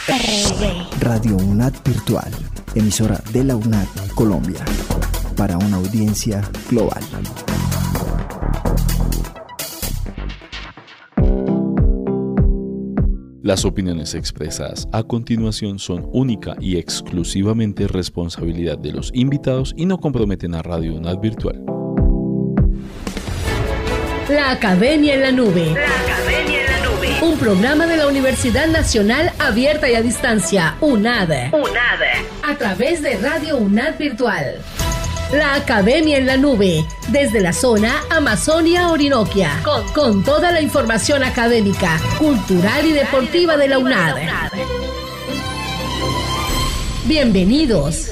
Radio UNAD Virtual, emisora de la UNAD Colombia, para una audiencia global. Las opiniones expresadas a continuación son única y exclusivamente responsabilidad de los invitados y no comprometen a Radio UNAD Virtual. La Academia en la Nube. Un programa de la Universidad Nacional Abierta y a Distancia, UNAD. A través de Radio UNAD Virtual. La Academia en la Nube, desde la zona Amazonia-Orinoquia, con toda la información académica, cultural y deportiva de la UNAD. Bienvenidos.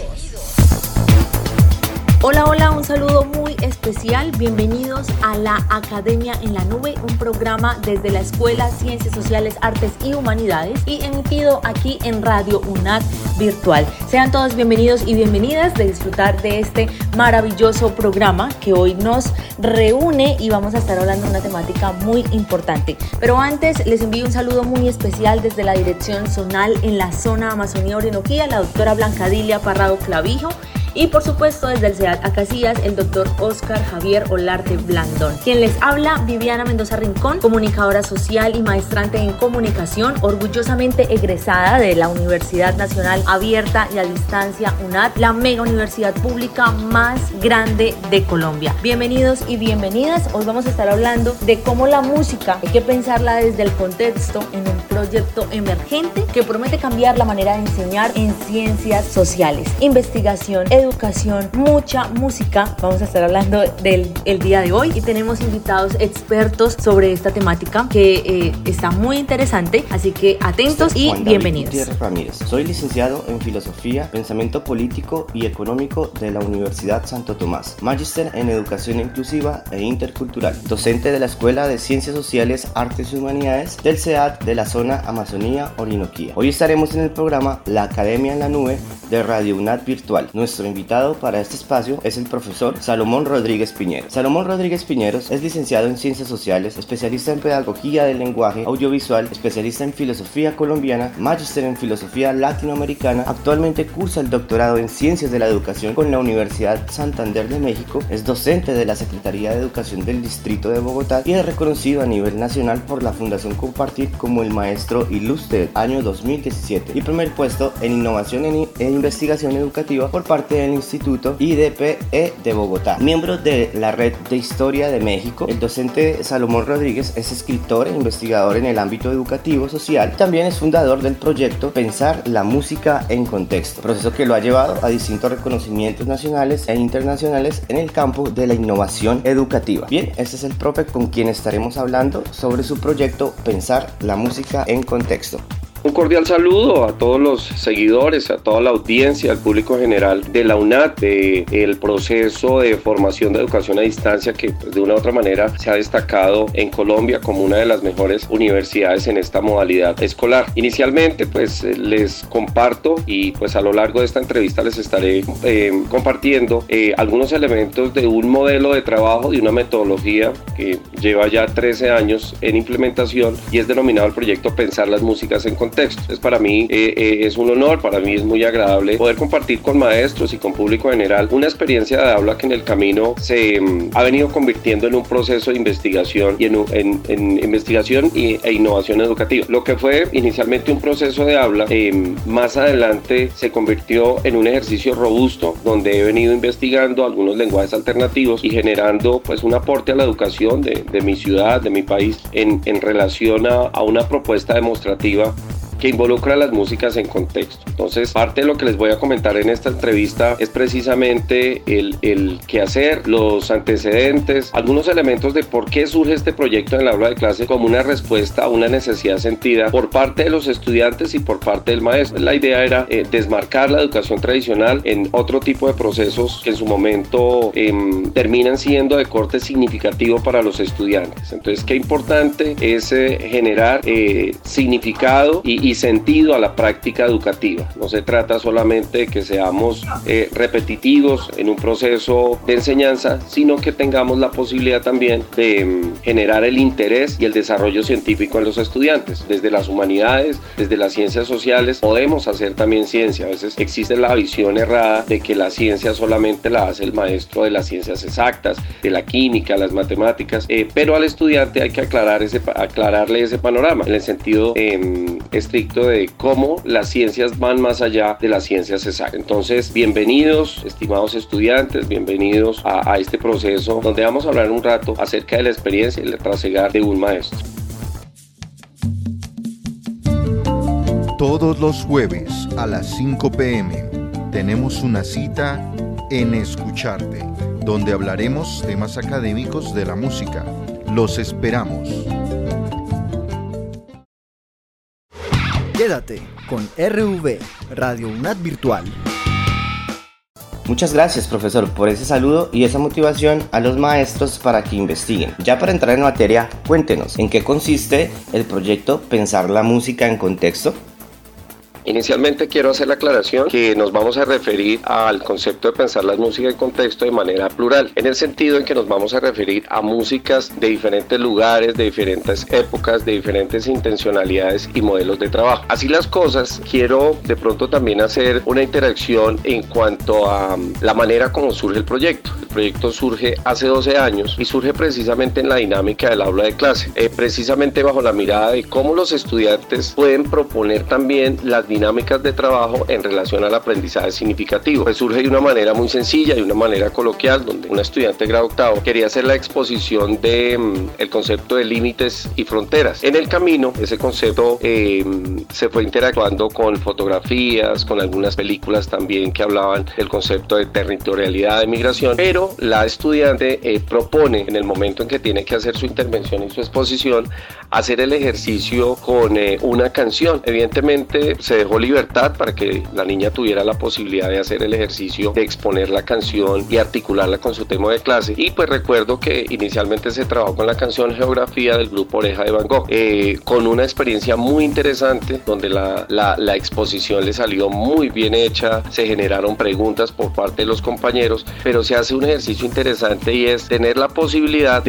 Hola, un saludo muy especial. Bienvenidos a la Academia en la Nube, un programa desde la Escuela Ciencias Sociales, Artes y Humanidades y emitido aquí en Radio UNAD Virtual. Sean todos bienvenidos y bienvenidas de disfrutar de este maravilloso programa que hoy nos reúne y vamos a estar hablando de una temática muy importante. Pero antes les envío un saludo muy especial desde la Dirección Zonal en la zona Amazonía-Orinoquia, la doctora Blancadilia Parrado Clavijo. Y por supuesto desde el CEAT Acacias, el doctor Óscar Javier Olarte Blandón. Quien les habla, Viviana Mendoza Rincón, comunicadora social y maestrante en comunicación, orgullosamente egresada de la Universidad Nacional Abierta y a Distancia UNAD, la mega universidad pública más grande de Colombia. Bienvenidos y bienvenidas. Hoy vamos a estar hablando de cómo la música hay que pensarla desde el contexto en un proyecto emergente que promete cambiar la manera de enseñar en ciencias sociales, investigación, educación, mucha música. Vamos a estar hablando del día de hoy y tenemos invitados expertos sobre esta temática que está muy interesante, así que atentos y bienvenidos. Gutiérrez Ramírez. Soy licenciado en Filosofía, Pensamiento Político y Económico de la Universidad Santo Tomás, magíster en Educación Inclusiva e Intercultural, docente de la Escuela de Ciencias Sociales, Artes y Humanidades del CEAT de la zona Amazonía-Orinoquia. Hoy estaremos en el programa La Academia en la Nube de Radio UNAD Virtual. Nuestro invitado para este espacio es el profesor Salomón Rodríguez Piñeros. Salomón Rodríguez Piñeros es licenciado en Ciencias Sociales, especialista en Pedagogía del Lenguaje Audiovisual, especialista en Filosofía Colombiana, magíster en Filosofía Latinoamericana. Actualmente cursa el doctorado en Ciencias de la Educación con la Universidad Santander de México. Es docente de la Secretaría de Educación del Distrito de Bogotá y es reconocido a nivel nacional por la Fundación Compartir como el Maestro Ilustre año 2017 y primer puesto en Innovación en Investigación Educativa por parte del Instituto IDPE de Bogotá. Miembro de la Red de Historia de México, el docente Salomón Rodríguez es escritor e investigador en el ámbito educativo social. También es fundador del proyecto Pensar la Música en Contexto, proceso que lo ha llevado a distintos reconocimientos nacionales e internacionales en el campo de la innovación educativa. Bien, este es el profe con quien estaremos hablando sobre su proyecto Pensar la Música en Contexto. Un cordial saludo a todos los seguidores, a toda la audiencia, al público general de la UNAD, del proceso de formación de educación a distancia que de una u otra manera se ha destacado en Colombia como una de las mejores universidades en esta modalidad escolar. Inicialmente pues les comparto y pues a lo largo de esta entrevista les estaré compartiendo algunos elementos de un modelo de trabajo, de una metodología que lleva ya 13 años en implementación y es denominado el proyecto Pensar las Músicas en Contexto. Entonces para mí es un honor, para mí es muy agradable poder compartir con maestros y con público general una experiencia de aula que en el camino se ha venido convirtiendo en un proceso de investigación y en investigación e innovación educativa. Lo que fue inicialmente un proceso de aula, más adelante se convirtió en un ejercicio robusto donde he venido investigando algunos lenguajes alternativos y generando pues un aporte a la educación de mi ciudad, de mi país en relación a una propuesta demostrativa que involucra las músicas en contexto. Entonces, parte de lo que les voy a comentar en esta entrevista es precisamente el qué hacer, los antecedentes, algunos elementos de por qué surge este proyecto en el aula de clase como una respuesta a una necesidad sentida por parte de los estudiantes y por parte del maestro. La idea era desmarcar la educación tradicional en otro tipo de procesos que en su momento terminan siendo de corte significativo para los estudiantes. Entonces, qué importante es generar significado y y sentido a la práctica educativa. No se trata solamente de que seamos repetitivos en un proceso de enseñanza, sino que tengamos la posibilidad también de generar el interés y el desarrollo científico en los estudiantes. Desde las humanidades, desde las ciencias sociales, podemos hacer también ciencia. A veces existe la visión errada de que la ciencia solamente la hace el maestro de las ciencias exactas, de la química, las matemáticas, pero al estudiante hay que aclararle ese panorama en el sentido estricto de cómo las ciencias van más allá de las ciencias exactas. Entonces, bienvenidos, estimados estudiantes, bienvenidos a este proceso donde vamos a hablar un rato acerca de la experiencia y el trasegar de un maestro. Todos los jueves a las 5 p.m. tenemos una cita en Escucharte, donde hablaremos temas académicos de la música. Los esperamos. Quédate con RV, Radio UNAD Virtual. Muchas gracias, profesor, por ese saludo y esa motivación a los maestros para que investiguen. Ya para entrar en materia, cuéntenos, ¿en qué consiste el proyecto Pensar la música en contexto? Inicialmente quiero hacer la aclaración que nos vamos a referir al concepto de pensar la música en contexto de manera plural, en el sentido en que nos vamos a referir a músicas de diferentes lugares, de diferentes épocas, de diferentes intencionalidades y modelos de trabajo. Así las cosas, quiero de pronto también hacer una interacción en cuanto a la manera como surge el proyecto. El proyecto surge hace 12 años y surge precisamente en la dinámica del aula de clase, precisamente bajo la mirada de cómo los estudiantes pueden proponer también las dinámicas de trabajo en relación al aprendizaje significativo. Pues surge de una manera muy sencilla y una manera coloquial, donde una estudiante de grado octavo quería hacer la exposición de el concepto de límites y fronteras. En el camino, ese concepto se fue interactuando con fotografías, con algunas películas también que hablaban del concepto de territorialidad de migración, pero la estudiante propone, en el momento en que tiene que hacer su intervención y su exposición, hacer el ejercicio con una canción. Evidentemente se dejó libertad para que la niña tuviera la posibilidad de hacer el ejercicio de exponer la canción y articularla con su tema de clase. Y pues recuerdo que inicialmente se trabajó con la canción Geografía del grupo Oreja de Van Gogh, con una experiencia muy interesante donde la exposición le salió muy bien hecha, se generaron preguntas por parte de los compañeros, pero se hace un ejercicio interesante y es tener la posibilidad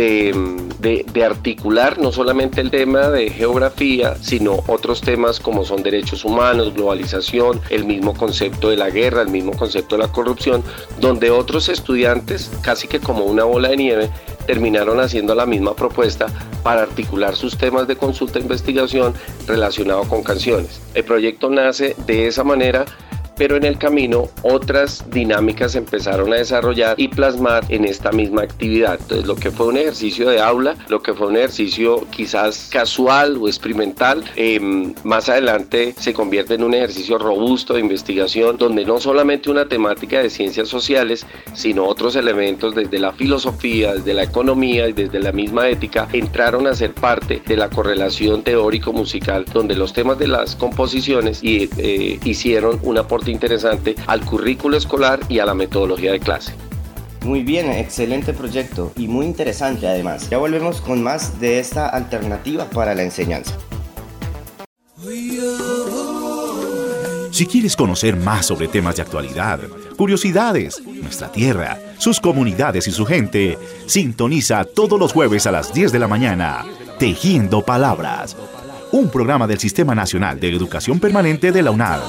de articular no solamente el tema de geografía, sino otros temas como son derechos humanos, globalización, el mismo concepto de la guerra, el mismo concepto de la corrupción, donde otros estudiantes, casi que como una bola de nieve, terminaron haciendo la misma propuesta para articular sus temas de consulta e investigación relacionados con canciones. El proyecto nace de esa manera, pero en el camino otras dinámicas se empezaron a desarrollar y plasmar en esta misma actividad. Entonces, lo que fue un ejercicio de aula, lo que fue un ejercicio quizás casual o experimental, más adelante se convierte en un ejercicio robusto de investigación, donde no solamente una temática de ciencias sociales, sino otros elementos desde la filosofía, desde la economía y desde la misma ética, entraron a ser parte de la correlación teórico-musical, donde los temas de las composiciones hicieron un aporte interesante al currículo escolar y a la metodología de clase. Muy bien, excelente proyecto y muy interesante además. Ya volvemos con más de esta alternativa para la enseñanza. Si quieres conocer más sobre temas de actualidad, curiosidades, nuestra tierra, sus comunidades y su gente, sintoniza todos los jueves a las 10 de la mañana, Tejiendo Palabras, un programa del Sistema Nacional de Educación Permanente de la UNAD.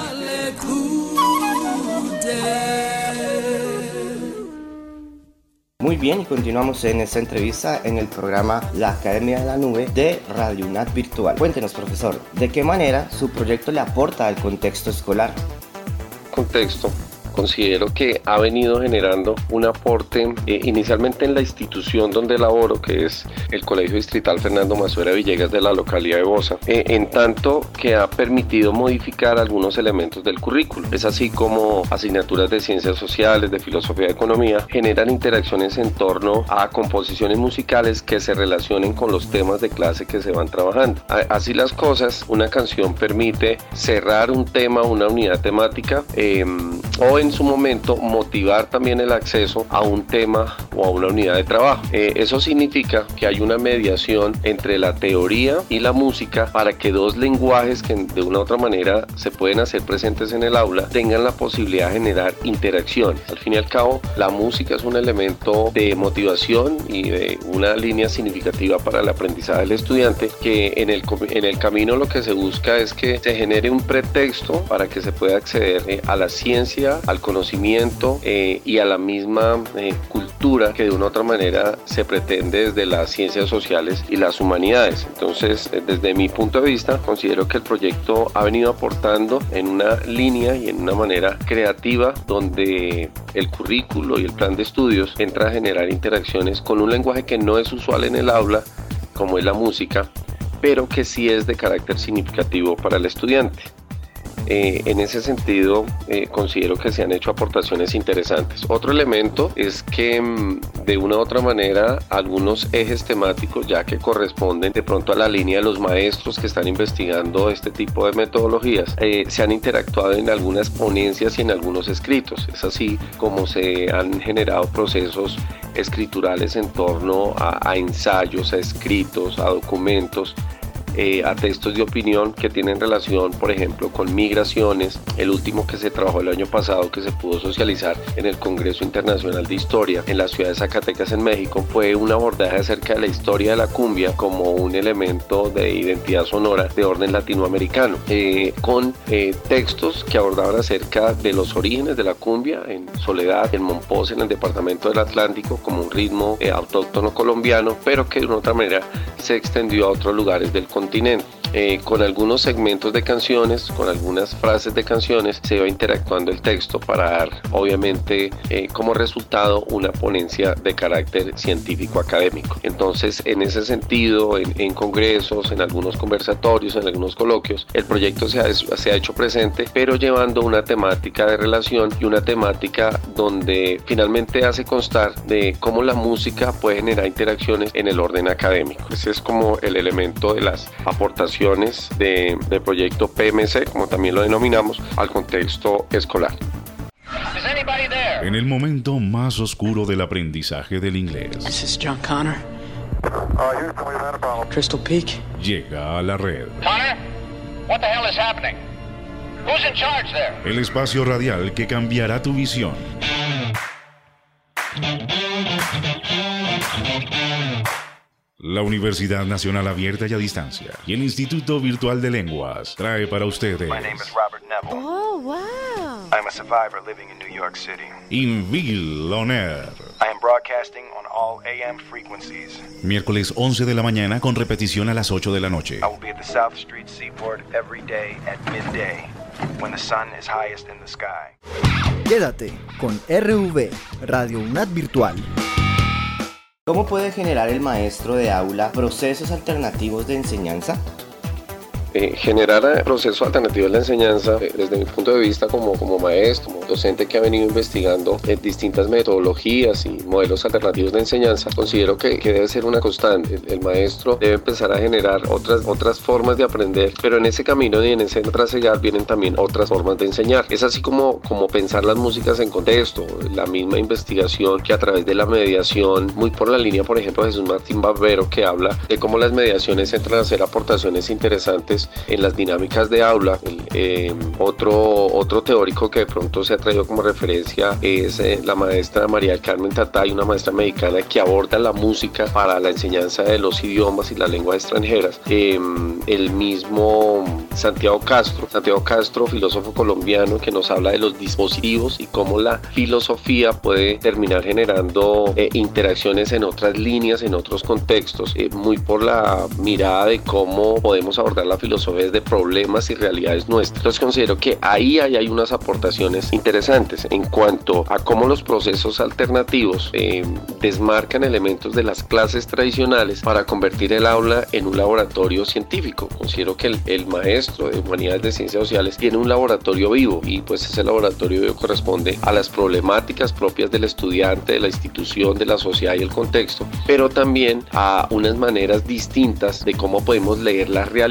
Muy bien, y continuamos en esta entrevista en el programa La Academia de la Nube de Radio UNAD Virtual. Cuéntenos, profesor, ¿de qué manera su proyecto le aporta al contexto escolar? Contexto. Considero que ha venido generando un aporte inicialmente en la institución donde laboro, que es el Colegio Distrital Fernando Masuera Villegas de la localidad de Bosa, en tanto que ha permitido modificar algunos elementos del currículo. Es así como asignaturas de ciencias sociales, de filosofía y economía generan interacciones en torno a composiciones musicales que se relacionen con los temas de clase que se van trabajando. Así las cosas, una canción permite cerrar un tema, una unidad temática, o en su momento motivar también el acceso a un tema o a una unidad de trabajo. Eso significa que hay una mediación entre la teoría y la música para que dos lenguajes que de una u otra manera se pueden hacer presentes en el aula tengan la posibilidad de generar interacciones. Al fin y al cabo, la música es un elemento de motivación y de una línea significativa para el aprendizaje del estudiante, que en el camino lo que se busca es que se genere un pretexto para que se pueda acceder a la ciencia, al conocimiento y a la misma cultura que de una u otra manera se pretende desde las ciencias sociales y las humanidades. Entonces, desde mi punto de vista, considero que el proyecto ha venido aportando en una línea y en una manera creativa donde el currículo y el plan de estudios entra a generar interacciones con un lenguaje que no es usual en el aula, como es la música, pero que sí es de carácter significativo para el estudiante. En ese sentido, considero que se han hecho aportaciones interesantes. Otro elemento es que de una u otra manera algunos ejes temáticos, ya que corresponden de pronto a la línea de los maestros que están investigando este tipo de metodologías, se han interactuado en algunas ponencias y en algunos escritos. Es así como se han generado procesos escriturales en torno a ensayos, a escritos, a documentos, a textos de opinión que tienen relación, por ejemplo, con migraciones. El último que se trabajó el año pasado, que se pudo socializar en el Congreso Internacional de Historia en la ciudad de Zacatecas, en México, fue un abordaje acerca de la historia de la cumbia como un elemento de identidad sonora de orden latinoamericano, con textos que abordaban acerca de los orígenes de la cumbia en Soledad, en Mompox, en el departamento del Atlántico, como un ritmo autóctono colombiano, pero que de una otra manera se extendió a otros lugares del continente. Con algunos segmentos de canciones, con algunas frases de canciones, se va interactuando el texto para dar, obviamente, como resultado una ponencia de carácter científico académico. Entonces, en ese sentido, en congresos, en algunos conversatorios, en algunos coloquios, el proyecto se ha hecho presente, pero llevando una temática de relación y una temática donde finalmente hace constar de cómo la música puede generar interacciones en el orden académico. Ese es como el elemento de las aportaciones del proyecto PMC, como también lo denominamos, al contexto escolar. En el momento más oscuro del aprendizaje del inglés, This is John Connor. Crystal Peak. Llega a la red. Connor, what the hell is happening? Who's in charge there? El espacio radial que cambiará tu visión. La Universidad Nacional Abierta y a Distancia y el Instituto Virtual de Lenguas trae para ustedes My name is Robert Neville. Oh, wow. I'm a survivor living in New York City. Inville On Air. I am broadcasting on all AM frequencies. Miércoles 11 de la mañana con repetición a las 8 de la noche. I will be at the South Street Seaport every day at midday when the sun is highest in the sky. Quédate con RV, Radio UNAD Virtual. ¿Cómo puede generar el maestro de aula procesos alternativos de enseñanza? Generar procesos alternativos de la enseñanza, desde mi punto de vista como maestro, como docente que ha venido investigando distintas metodologías y modelos alternativos de enseñanza, considero que debe ser una constante. El maestro debe empezar a generar otras formas de aprender, pero en ese camino y en ese trasegar vienen también otras formas de enseñar. Es así como pensar las músicas en contexto, la misma investigación que a través de la mediación, muy por la línea, por ejemplo, Jesús Martín Barbero, que habla de cómo las mediaciones entran a hacer aportaciones interesantes en las dinámicas de aula. Otro teórico que de pronto se ha traído como referencia es la maestra María del Carmen Tatay, una maestra mexicana que aborda la música para la enseñanza de los idiomas y las lenguas extranjeras. El mismo Santiago Castro, filósofo colombiano, que nos habla de los dispositivos y cómo la filosofía puede terminar generando interacciones en otras líneas, en otros contextos, muy por la mirada de cómo podemos abordar la filosofía de problemas y realidades nuestras. Entonces considero que ahí hay unas aportaciones interesantes en cuanto a cómo los procesos alternativos desmarcan elementos de las clases tradicionales para convertir el aula en un laboratorio científico. Considero que el maestro de Humanidades de Ciencias Sociales tiene un laboratorio vivo y pues ese laboratorio vivo corresponde a las problemáticas propias del estudiante, de la institución, de la sociedad y el contexto, pero también a unas maneras distintas de cómo podemos leer las realidades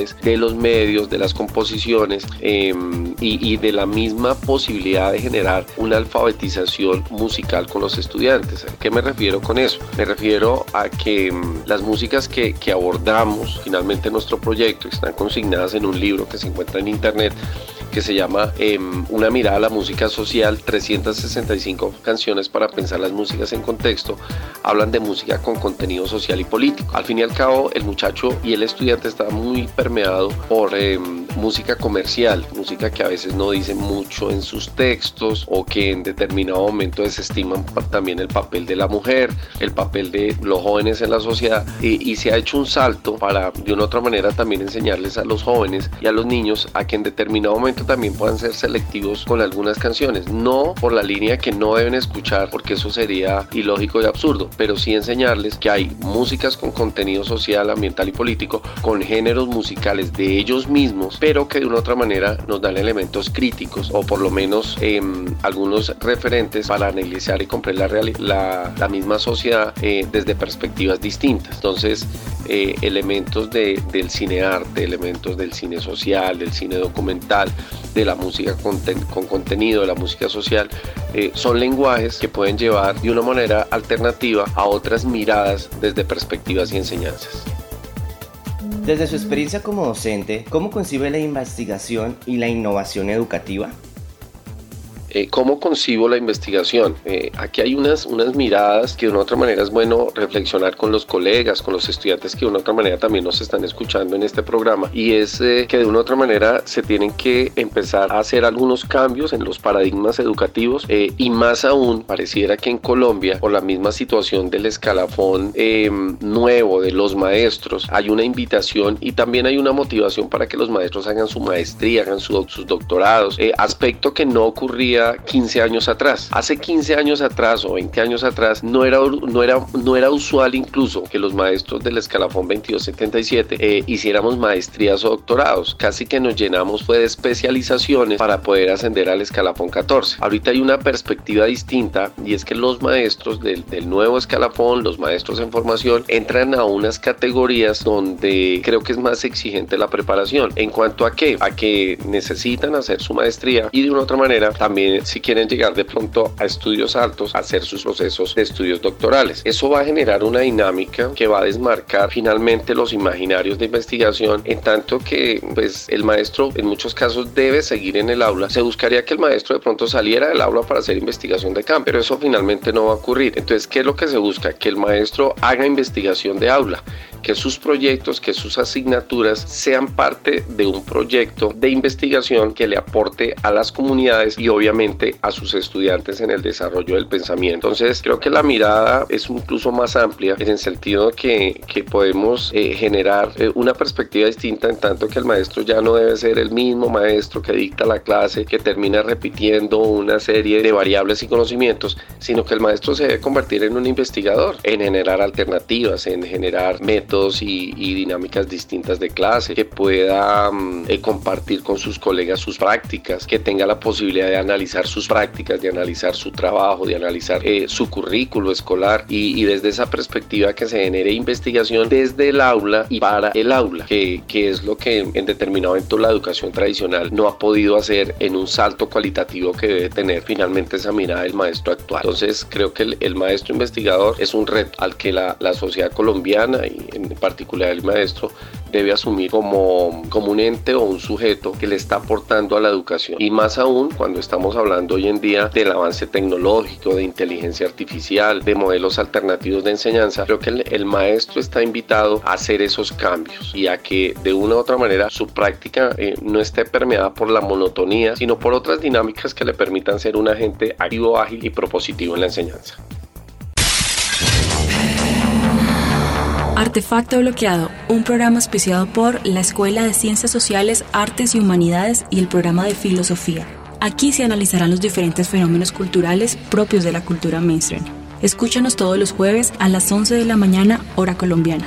canciones, de los medios, de las composiciones y de la misma posibilidad de generar una alfabetización musical con los estudiantes. ¿A qué me refiero con eso? Me refiero a que las músicas que abordamos finalmente en nuestro proyecto están consignadas en un libro que se encuentra en internet, que se llama Una mirada a la música social, 365 canciones para pensar las músicas en contexto. Hablan de música con contenido social y político. Al fin y al cabo, el muchacho y el estudiante está muy permeado por música comercial, música que a veces no dice mucho en sus textos o que en determinado momento desestiman también el papel de la mujer, el papel de los jóvenes en la sociedad, y se ha hecho un salto para de una u otra manera también enseñarles a los jóvenes y a los niños a que en determinado momento también puedan ser selectivos con algunas canciones, no por la línea que no deben escuchar, porque eso sería ilógico y absurdo, pero sí enseñarles que hay músicas con contenido social, ambiental y político, con géneros musicales de ellos mismos, pero que de una u otra manera nos dan elementos críticos o por lo menos algunos referentes para analizar y comprender la misma sociedad desde perspectivas distintas. Entonces, elementos del cinearte, elementos del cine social, del cine documental, de la música con contenido, de la música social, son lenguajes que pueden llevar de una manera alternativa a otras miradas desde perspectivas y enseñanzas. Desde su experiencia como docente, ¿cómo concibe la investigación y la innovación educativa? ¿Cómo concibo la investigación? Aquí hay unas miradas que de una u otra manera es bueno reflexionar con los colegas, con los estudiantes que de una u otra manera también nos están escuchando en este programa, y es que de una u otra manera se tienen que empezar a hacer algunos cambios en los paradigmas educativos, y más aún pareciera que en Colombia, por la misma situación del escalafón nuevo de los maestros, hay una invitación y también hay una motivación para que los maestros hagan su maestría, hagan sus doctorados, aspecto que no ocurría 15 años atrás. Hace 15 años atrás o 20 años atrás no era usual incluso que los maestros del escalafón 2277 hiciéramos maestrías o doctorados. Casi que nos llenamos fue de especializaciones para poder ascender al escalafón 14. Ahorita hay una perspectiva distinta, y es que los maestros del nuevo escalafón, los maestros en formación, entran a unas categorías donde creo que es más exigente la preparación. ¿En cuanto a qué? A que necesitan hacer su maestría y de una u otra manera también, si quieren llegar de pronto a estudios altos, hacer sus procesos de estudios doctorales. Eso va a generar una dinámica que va a desmarcar finalmente los imaginarios de investigación, en tanto que pues el maestro en muchos casos debe seguir en el aula. Se buscaría que el maestro de pronto saliera del aula para hacer investigación de campo, pero eso finalmente no va a ocurrir. Entonces, ¿qué es lo que se busca? Que el maestro haga investigación de aula, que sus proyectos, que sus asignaturas sean parte de un proyecto de investigación que le aporte a las comunidades y obviamente a sus estudiantes en el desarrollo del pensamiento. Entonces, creo que la mirada es incluso más amplia en el sentido que podemos generar una perspectiva distinta, en tanto que el maestro ya no debe ser el mismo maestro que dicta la clase, que termina repitiendo una serie de variables y conocimientos, sino que el maestro se debe convertir en un investigador, en generar alternativas, en generar métodos y dinámicas distintas de clase, que pueda compartir con sus colegas sus prácticas, que tenga la posibilidad de analizar sus prácticas, de analizar su trabajo, de analizar su currículo escolar, y desde esa perspectiva que se genere investigación desde el aula y para el aula, que es lo que en determinado momento la educación tradicional no ha podido hacer en un salto cualitativo que debe tener finalmente esa mirada del maestro actual. Entonces, creo que el maestro investigador es un reto al que la sociedad colombiana y en particular el maestro debe asumir como un ente o un sujeto que le está aportando a la educación, y más aún cuando estamos hablando hoy en día del avance tecnológico, de inteligencia artificial, de modelos alternativos de enseñanza. Creo que el maestro está invitado a hacer esos cambios y a que de una u otra manera su práctica no esté permeada por la monotonía, sino por otras dinámicas que le permitan ser un agente activo, ágil y propositivo en la enseñanza. Artefacto Bloqueado, un programa auspiciado por la Escuela de Ciencias Sociales, Artes y Humanidades y el programa de Filosofía. Aquí se analizarán los diferentes fenómenos culturales propios de la cultura mainstream. Escúchanos todos los jueves a las 11 de la mañana, hora colombiana.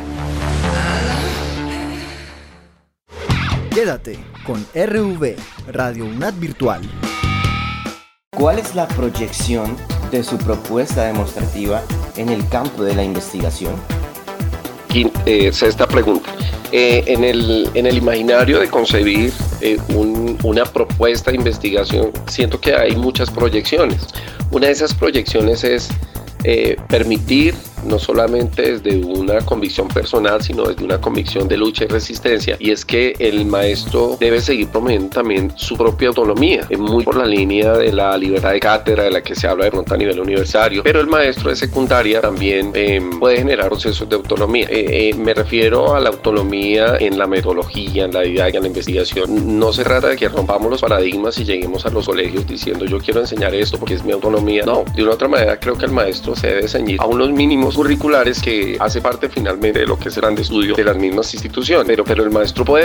Quédate con RV, Radio UNAD Virtual. ¿Cuál es la proyección de su propuesta demostrativa en el campo de la investigación? Sexta pregunta. En el imaginario de concebir una propuesta de investigación, siento que hay muchas proyecciones. Una de esas proyecciones es permitir, no solamente desde una convicción personal, sino desde una convicción de lucha y resistencia, y es que el maestro debe seguir promoviendo también su propia autonomía, muy por la línea de la libertad de cátedra de la que se habla de pronto a nivel universitario, pero el maestro de secundaria también puede generar procesos de autonomía. Me refiero a la autonomía en la metodología, en la didáctica, en la investigación. No se trata de que rompamos los paradigmas y lleguemos a los colegios diciendo yo quiero enseñar esto porque es mi autonomía. No, de una otra manera creo que el maestro se debe ceñir a unos mínimos curriculares que hace parte finalmente de lo que es el plan de estudio de las mismas instituciones, pero el maestro puede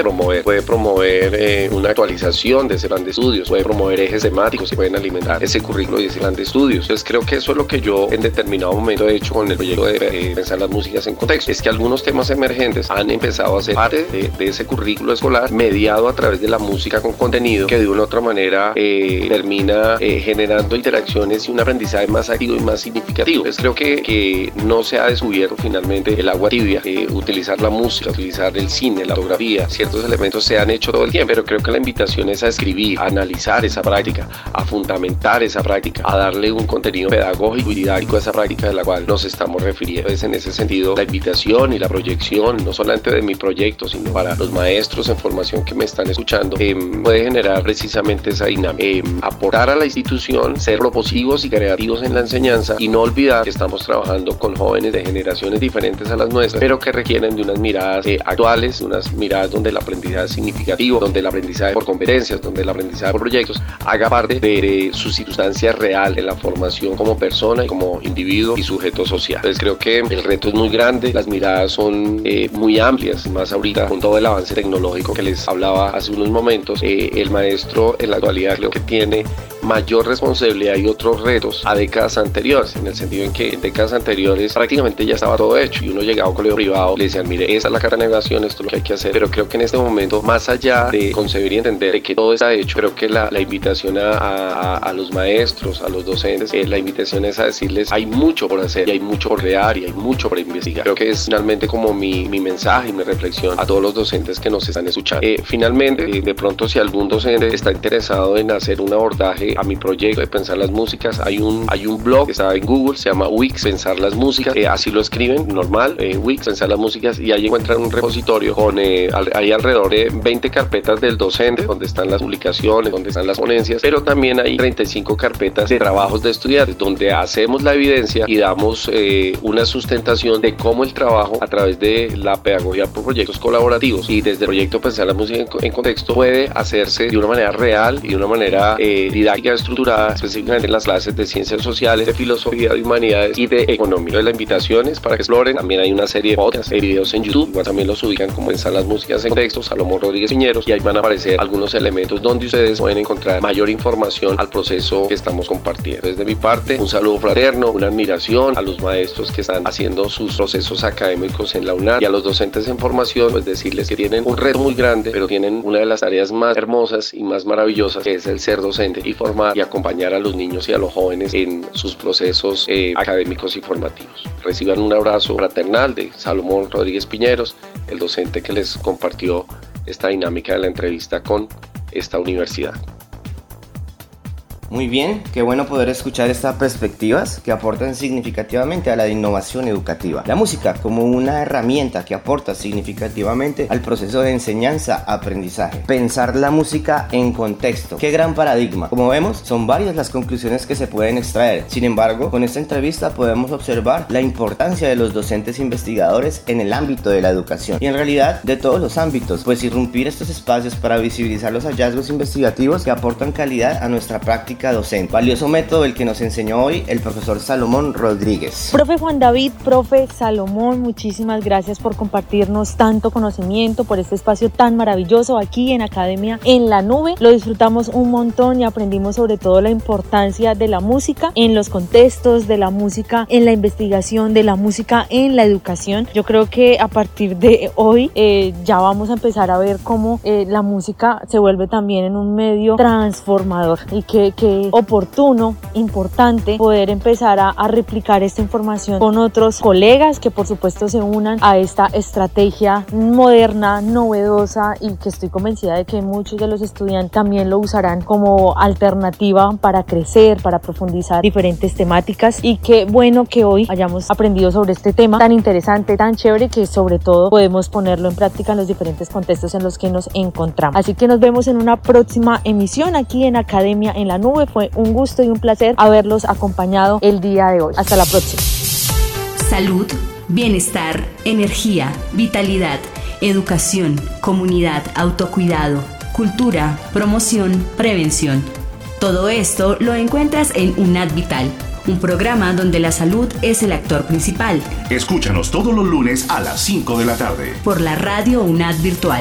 promover una actualización de ese plan de estudios, puede promover ejes temáticos que pueden alimentar ese currículo y ese plan de estudios. Entonces creo que eso es lo que yo en determinado momento he hecho con el proyecto de pensar las músicas en contexto, es que algunos temas emergentes han empezado a ser parte de ese currículo escolar mediado a través de la música con contenido que de una u otra manera termina generando interacciones y un aprendizaje más activo y más significativo. Entonces creo que no se ha descubierto finalmente el agua tibia, utilizar la música, utilizar el cine, la fotografía, ciertos elementos se han hecho todo el tiempo, pero creo que la invitación es a escribir, a analizar esa práctica, a fundamentar esa práctica, a darle un contenido pedagógico y didáctico a esa práctica de la cual nos estamos refiriendo. Entonces, en ese sentido, la invitación y la proyección, no solamente de mi proyecto, sino para los maestros en formación que me están escuchando, puede generar precisamente esa dinámica, aportar a la institución, ser propositivos y creativos en la enseñanza y no olvidar que estamos trabajando con jóvenes de generaciones diferentes a las nuestras, pero que requieren de unas miradas actuales, unas miradas donde el aprendizaje es significativo, donde el aprendizaje por competencias, donde el aprendizaje por proyectos haga parte de su circunstancia real, de la formación como persona y como individuo y sujeto social. Entonces creo que el reto es muy grande, las miradas son muy amplias, más ahorita con todo el avance tecnológico que les hablaba hace unos momentos. El maestro en la actualidad creo que tiene mayor responsabilidad y otros retos a décadas anteriores, en el sentido en que en décadas anteriores prácticamente ya estaba todo hecho y uno llegaba a un colegio privado, le decían mire, esa es la carta de navegación, esto es lo que hay que hacer, pero creo que en este momento, más allá de concebir y entender de que todo está hecho, creo que la invitación a los maestros, a los docentes, la invitación es a decirles hay mucho por hacer y hay mucho por crear y hay mucho por investigar. Creo que es finalmente como mi mensaje y mi reflexión a todos los docentes que nos están escuchando. Finalmente, de pronto si algún docente está interesado en hacer un abordaje a mi proyecto de pensar las músicas, hay un blog que está en Google, se llama Wix Pensar las Músicas, así lo escriben normal, Wix Pensar las Músicas, y ahí encuentran un repositorio con hay alrededor de 20 carpetas del docente donde están las publicaciones, donde están las ponencias, pero también hay 35 carpetas de trabajos de estudiantes donde hacemos la evidencia y damos una sustentación de cómo el trabajo a través de la pedagogía por proyectos colaborativos y desde el proyecto Pensar la Música en contexto puede hacerse de una manera real y de una manera didáctica estructurada, específicamente en las clases de ciencias sociales, de filosofía, de humanidades y de economía. La invitación es para que exploren. También hay una serie de podcasts, videos en YouTube, igual también los ubican como Pensar las Músicas en contexto, Salomón Rodríguez Piñeros, y ahí van a aparecer algunos elementos donde ustedes pueden encontrar mayor información al proceso que estamos compartiendo. Desde mi parte, un saludo fraterno, una admiración a los maestros que están haciendo sus procesos académicos en la UNAD y a los docentes en formación, pues decirles que tienen un reto muy grande, pero tienen una de las tareas más hermosas y más maravillosas, que es el ser docente y formar y acompañar a los niños y a los jóvenes en sus procesos académicos y formativos. Reciban un abrazo fraternal de Salomón Rodríguez Piñeros, el docente que les compartió esta dinámica de la entrevista con esta universidad. Muy bien, qué bueno poder escuchar estas perspectivas que aportan significativamente a la innovación educativa. La música como una herramienta que aporta significativamente al proceso de enseñanza-aprendizaje. Pensar la música en contexto. Qué gran paradigma. Como vemos, son varias las conclusiones que se pueden extraer. Sin embargo, con esta entrevista podemos observar la importancia de los docentes investigadores en el ámbito de la educación y en realidad de todos los ámbitos, pues irrumpir estos espacios para visibilizar los hallazgos investigativos que aportan calidad a nuestra práctica docente. Valioso método el que nos enseñó hoy el profesor Salomón Rodríguez. Profe Juan David, profe Salomón, muchísimas gracias por compartirnos tanto conocimiento, por este espacio tan maravilloso aquí en Academia en la Nube. Lo disfrutamos un montón y aprendimos sobre todo la importancia de la música en los contextos, de la música en la investigación, de la música en la educación. Yo creo que a partir de hoy ya vamos a empezar a ver cómo la música se vuelve también en un medio transformador y que qué oportuno, importante poder empezar a replicar esta información con otros colegas que por supuesto se unan a esta estrategia moderna, novedosa, y que estoy convencida de que muchos de los estudiantes también lo usarán como alternativa para crecer, para profundizar diferentes temáticas. Y qué bueno que hoy hayamos aprendido sobre este tema tan interesante, tan chévere, que sobre todo podemos ponerlo en práctica en los diferentes contextos en los que nos encontramos. Así que nos vemos en una próxima emisión aquí en Academia en la Nube. Fue un gusto y un placer haberlos acompañado el día de hoy. Hasta la próxima. Salud, bienestar, energía, vitalidad, educación, comunidad, autocuidado, cultura, promoción, prevención. Todo esto lo encuentras en UNAD Vital, un programa donde la salud es el actor principal. Escúchanos todos los lunes a las 5 de la tarde. Por la radio UNAD Virtual.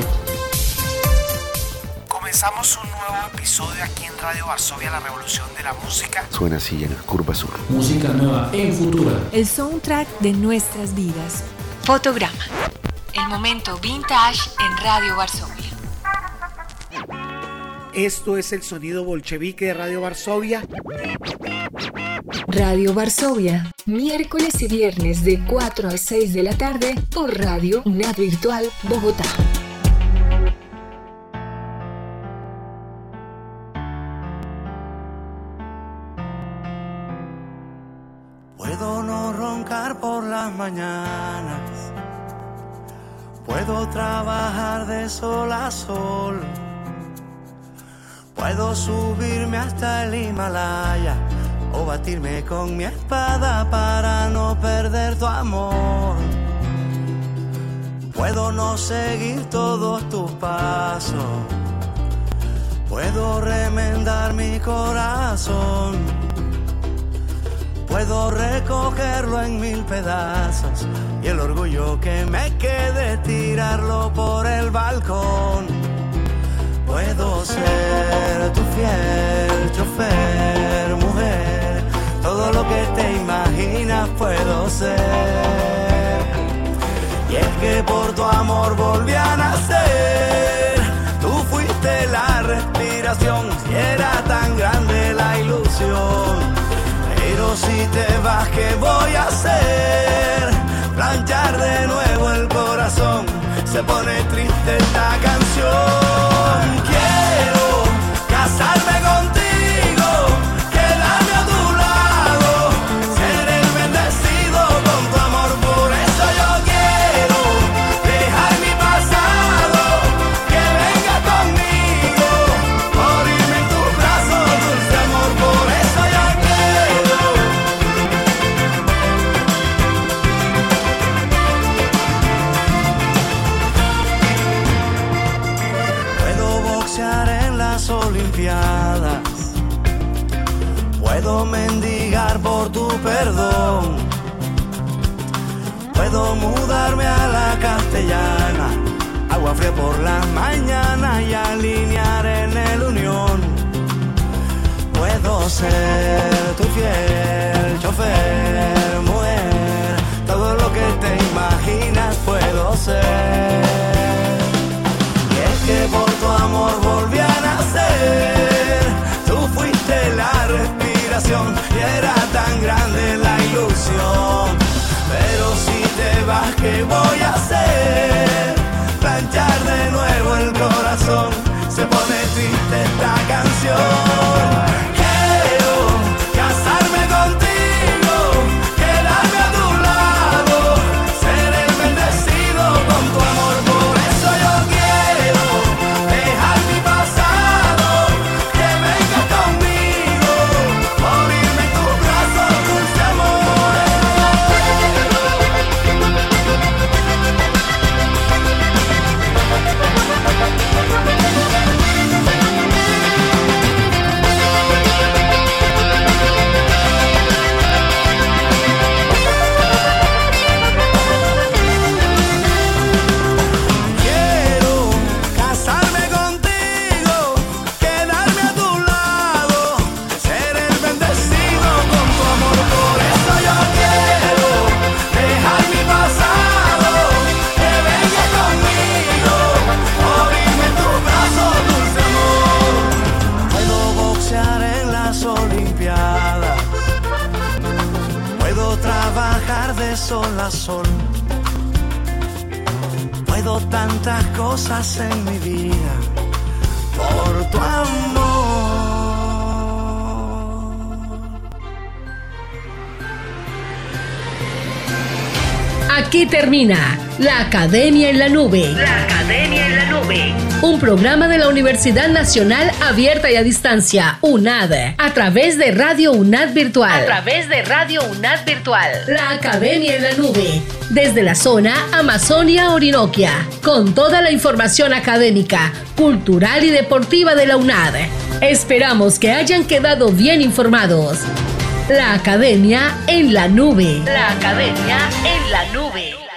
Comenzamos un nuevo episodio aquí en Radio Varsovia, la revolución de la música. Suena así en Curva Sur. Música nueva en Futura. El soundtrack de nuestras vidas. Fotograma. El momento vintage en Radio Varsovia. Esto es el sonido bolchevique de Radio Varsovia. Radio Varsovia, miércoles y viernes de 4 a 6 de la tarde por Radio UNAD Virtual Bogotá. Puedo no roncar por las mañanas, puedo trabajar de sol a sol, puedo subirme hasta el Himalaya o batirme con mi espada para no perder tu amor. Puedo no seguir todos tus pasos, puedo remendar mi corazón, puedo recogerlo en 1000 pedazos y el orgullo que me quede tirarlo por el balcón. Puedo ser tu fiel chofer, mujer, todo lo que te imaginas puedo ser. Y es que por tu amor volví a nacer, tú fuiste la respiración y era tan grande la ilusión. Pero si te vas, ¿qué voy a hacer? Planchar de nuevo el corazón, se pone triste esta canción. Quiero casarme contigo, quedarme a tu lado, ser el bendecido con tu amor. Por eso yo quiero dejar mi pasado, que venga conmigo, morirme en tus brazos, dulce amor. Por eso yo en las Olimpiadas, puedo mendigar por tu perdón, puedo mudarme a la Castellana, agua fría por las mañanas y alinear en el Unión. Puedo ser tu fiel chofer, mujer, todo lo que te imaginas puedo ser. Que por tu amor volví a nacer, tú fuiste la respiración y era tan grande la ilusión. Pero si te vas, ¿qué voy a hacer? Planchar de nuevo el corazón, se pone triste esta canción. Quiero casarme contigo, quedarme a tu lado, ser el bendecido con tu amor. Por eso yo quiero dejar mi pasado, que venga conmigo, morirme en tus brazos, dulce amor. sol a sol. Puedo tantas cosas en mi vida por tu amor. Aquí termina La Academia en la Nube. La Academia en la Nube. Un programa de la Universidad Nacional Abierta y a Distancia, UNAD, a través de Radio UNAD Virtual. La Academia en la Nube. Desde la zona Amazonia-Orinoquia, con toda la información académica, cultural y deportiva de la UNAD. Esperamos que hayan quedado bien informados. La Academia en la Nube. La Academia en la Nube.